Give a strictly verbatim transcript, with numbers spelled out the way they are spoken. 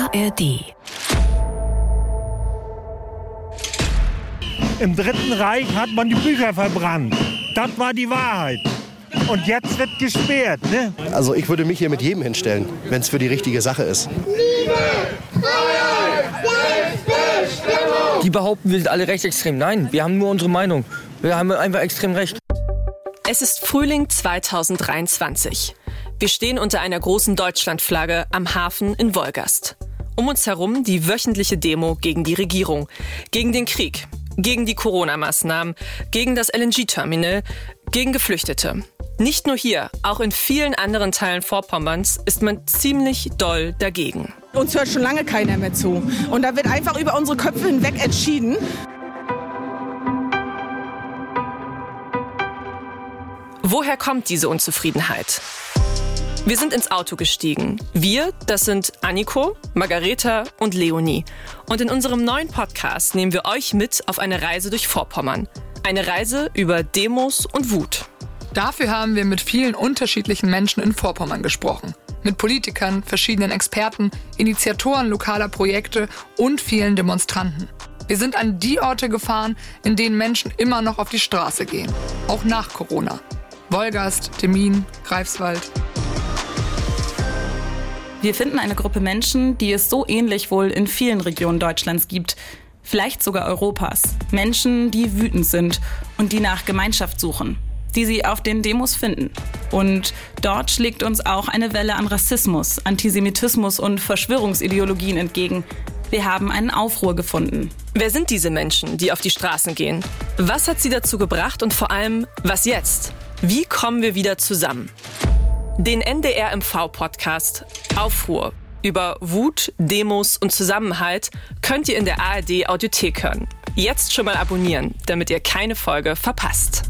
R D. Im Dritten Reich hat man die Bücher verbrannt. Das war die Wahrheit. Und jetzt wird gesperrt, ne? Also ich würde mich hier mit jedem hinstellen, wenn es für die richtige Sache ist. Liebe, Freiheit, Selbstbestimmung! Die behaupten, wir sind alle rechtsextrem. Nein, wir haben nur unsere Meinung. Wir haben einfach extrem recht. Es ist Frühling zweitausenddreiundzwanzig. Wir stehen unter einer großen Deutschlandflagge am Hafen in Wolgast. Um uns herum die wöchentliche Demo gegen die Regierung, gegen den Krieg, gegen die Corona-Maßnahmen, gegen das L N G-Terminal, gegen Geflüchtete. Nicht nur hier, auch in vielen anderen Teilen Vorpommerns ist man ziemlich doll dagegen. Uns hört schon lange keiner mehr zu. Und da wird einfach über unsere Köpfe hinweg entschieden. Woher kommt diese Unzufriedenheit? Wir sind ins Auto gestiegen. Wir, das sind Anniko, Margareta und Leonie. Und in unserem neuen Podcast nehmen wir euch mit auf eine Reise durch Vorpommern. Eine Reise über Demos und Wut. Dafür haben wir mit vielen unterschiedlichen Menschen in Vorpommern gesprochen. Mit Politikern, verschiedenen Experten, Initiatoren lokaler Projekte und vielen Demonstranten. Wir sind an die Orte gefahren, in denen Menschen immer noch auf die Straße gehen. Auch nach Corona. Wolgast, Demmin, Greifswald. Wir finden eine Gruppe Menschen, die es so ähnlich wohl in vielen Regionen Deutschlands gibt. Vielleicht sogar Europas. Menschen, die wütend sind und die nach Gemeinschaft suchen, die sie auf den Demos finden. Und dort schlägt uns auch eine Welle an Rassismus, Antisemitismus und Verschwörungsideologien entgegen. Wir haben einen Aufruhr gefunden. Wer sind diese Menschen, die auf die Straßen gehen? Was hat sie dazu gebracht und vor allem, was jetzt? Wie kommen wir wieder zusammen? Den N D R M V-Podcast Aufruhr über Wut, Demos und Zusammenhalt könnt ihr in der A R D Audiothek hören. Jetzt schon mal abonnieren, damit ihr keine Folge verpasst.